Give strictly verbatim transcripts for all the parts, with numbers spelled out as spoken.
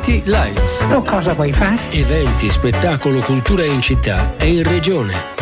City Lights. Oh, cosa vuoi fare? Eventi, spettacolo, cultura in città e in regione.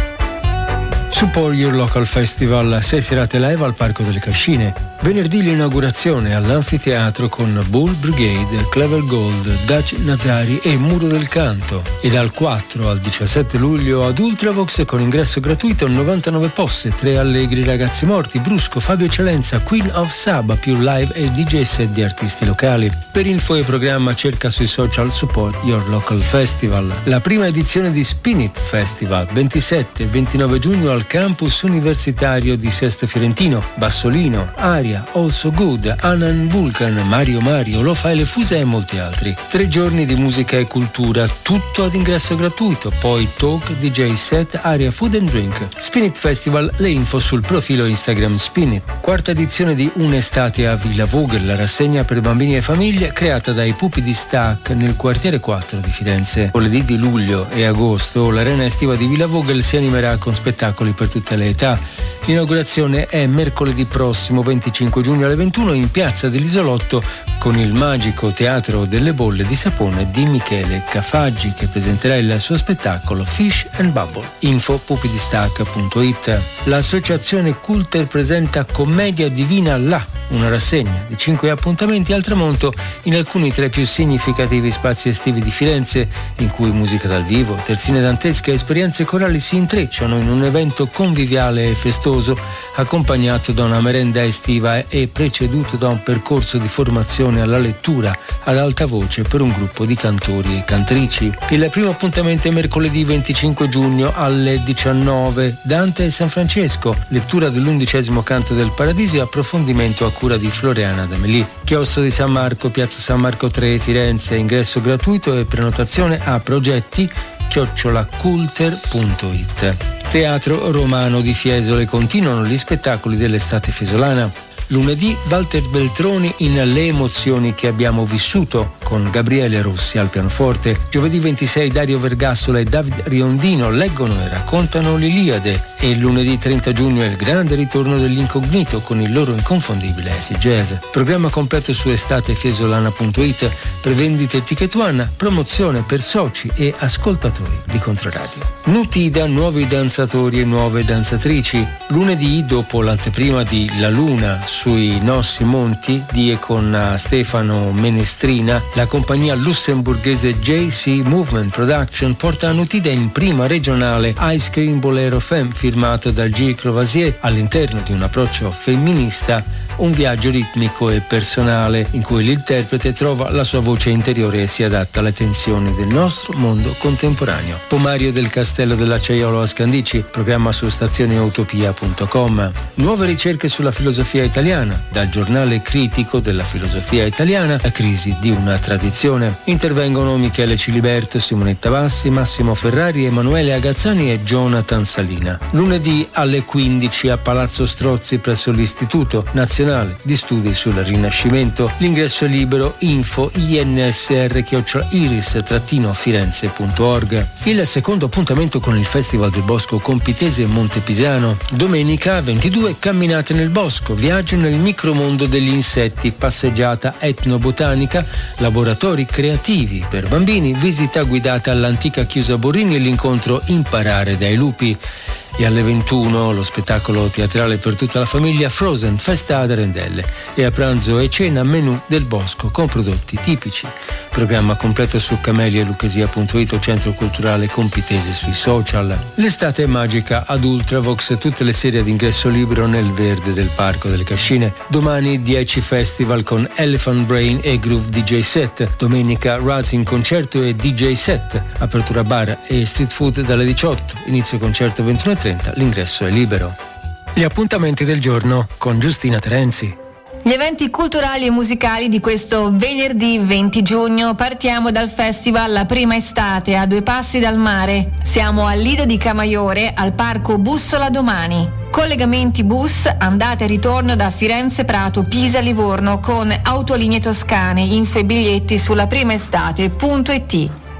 Support Your Local Festival, sei serate live al Parco delle Cascine. Venerdì l'inaugurazione all'anfiteatro con Bull Brigade, Clever Gold, Dutch Nazari e Muro del Canto. E dal quattro al diciassette luglio ad Ultravox con ingresso gratuito, novantanove posse, tre allegri ragazzi morti, Brusco, Fabio Eccellenza, Queen of Saba, più live e D J set di artisti locali. Per info e programma cerca sui social Support Your Local Festival. La prima edizione di Spin It Festival, ventisette e ventinove giugno al campus universitario di Sesto Fiorentino, Bassolino, Aria, Also Good, Anan Vulcan, Mario Mario, Lo Fai le Fuse e molti altri. Tre giorni di musica e cultura, tutto ad ingresso gratuito, poi talk, D J set, area food and drink. Spin It Festival, le info sul profilo Instagram Spin It. Quarta edizione di Un'estate a Villa Vogel, la rassegna per bambini e famiglie creata dai Pupi di Stac nel quartiere quattro di Firenze. Lunedì di luglio e agosto l'arena estiva di Villa Vogel si animerà con spettacoli per tutte le età. L'inaugurazione è mercoledì prossimo venticinque giugno alle ventuno in piazza dell'Isolotto con il magico Teatro delle Bolle di Sapone di Michele Cafaggi, che presenterà il suo spettacolo Fish and Bubble. Info pupidistac punto it. L'associazione Culter presenta Commedia Divina Là, una rassegna di cinque appuntamenti al tramonto in alcuni tra i più significativi spazi estivi di Firenze, in cui musica dal vivo, terzine dantesche e esperienze corali si intrecciano in un evento conviviale e festoso, accompagnato da una merenda estiva e preceduto da un percorso di formazione alla lettura ad alta voce per un gruppo di cantori e cantrici. Il primo appuntamento è mercoledì venticinque giugno alle diciannove, Dante e San Francesco, lettura dell'undicesimo canto del Paradiso e approfondimento a cura di Floriana D'Amelì. Chiostro di San Marco, piazza San Marco tre, Firenze, ingresso gratuito e prenotazione a progetti chiocciola culter punto it. Teatro Romano di Fiesole, continuano gli spettacoli dell'estate fiesolana. Lunedì Walter Beltroni in Le emozioni che abbiamo vissuto con Gabriele Rossi al pianoforte. Giovedì ventisei Dario Vergassola e David Riondino leggono e raccontano l'Iliade, e lunedì trenta giugno è il grande ritorno dell'Incognito con il loro inconfondibile acid jazz. Programma completo su estatefiesolana punto it, prevendite Ticket One, promozione per soci e ascoltatori di Controradio. Nutida, nuovi danzatori e nuove danzatrici. Lunedì, dopo l'anteprima di La Luna sui Nossi Monti di e con Stefano Menestrina, la compagnia lussemburghese J C Movement Production porta a Nutida in prima regionale Ice Cream Bolero Femme, firmato da Gilles Croisier, all'interno di un approccio femminista, un viaggio ritmico e personale in cui l'interprete trova la sua voce interiore e si adatta alle tensioni del nostro mondo contemporaneo. Pomario del Castello dell'Acciaiolo a Scandici, programma su stazione utopia punto com. Nuove ricerche sulla filosofia italiana, dal giornale critico della filosofia italiana a Crisi di una tradizione. Intervengono Michele Ciliberto, Simonetta Bassi, Massimo Ferrari, Emanuele Agazzani e Salina. Lunedì alle quindici a Palazzo Strozzi presso l'Istituto Nazionale di Studi sul Rinascimento. L'ingresso è libero. Info insr chiocciola iris firenze punto org. Il secondo appuntamento con il Festival del Bosco Compitese Montepisano. Domenica ventidue camminate nel bosco, viaggio nel micromondo degli insetti, passeggiata etnobotanica, laboratori creativi per bambini, visita guidata all'antica chiusa Borrini e l'incontro Imparare dai lupi. E alle ventuno lo spettacolo teatrale per tutta la famiglia Frozen, Festa ad Arendelle, e a pranzo e cena menù del bosco con prodotti tipici. Programma completo su camelia lucchesia punto it o Centro Culturale Compitese sui social. L'estate è magica ad Ultravox, tutte le serie ad ingresso libero nel verde del Parco delle Cascine. Domani dieci festival con Elephant Brain e Groove D J set. Domenica Raz in concerto e D J set. Apertura bar e street food dalle diciotto. Inizio concerto ventuno e trenta. L'ingresso è libero. Gli appuntamenti del giorno con Giustina Terenzi. Gli eventi culturali e musicali di questo venerdì venti giugno. Partiamo dal festival La Prima Estate a Due Passi dal Mare. Siamo al Lido di Camaiore al Parco Bussola domani. Collegamenti bus, andata e ritorno da Firenze Prato, Pisa Livorno con autolinee toscane, info e biglietti sulla primaestate punto it.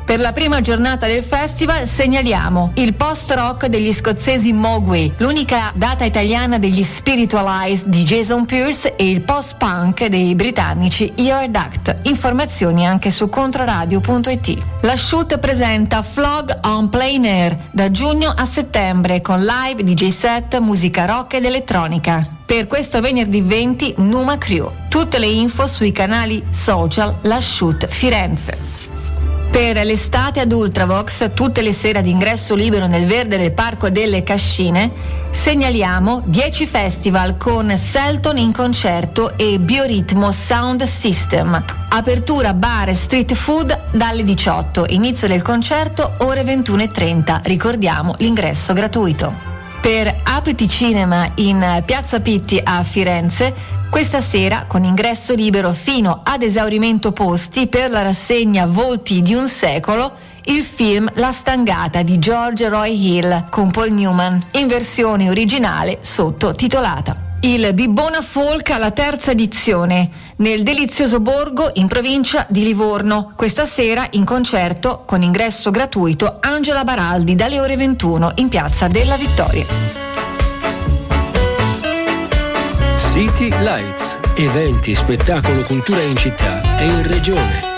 Per la prima giornata del festival segnaliamo il post-rock degli scozzesi Mogwai, l'unica data italiana degli Spiritualized di Jason Pierce e il post-punk dei britannici Yard Act. Informazioni anche su controradio punto it. La Shoot presenta Flog on Plein Air da giugno a settembre con live, D J set, musica rock ed elettronica. Per questo venerdì venti Numa Crew. Tutte le info sui canali social La Shoot Firenze. Per l'estate ad Ultravox, tutte le sere ad ingresso libero nel verde del Parco delle Cascine, segnaliamo dieci festival con Selton in concerto e Bioritmo Sound System. Apertura bar e street food dalle diciotto, inizio del concerto ore ventuno e trenta, ricordiamo l'ingresso gratuito. Per Apriti Cinema in Piazza Pitti a Firenze, questa sera con ingresso libero fino ad esaurimento posti per la rassegna Volti di un secolo, il film La Stangata di George Roy Hill con Paul Newman in versione originale sottotitolata. Il Bibbona Folk alla terza edizione nel delizioso borgo in provincia di Livorno. Questa sera in concerto con ingresso gratuito Angela Baraldi dalle ore ventuno in Piazza della Vittoria. City Lights, eventi, spettacolo, cultura in città e in regione.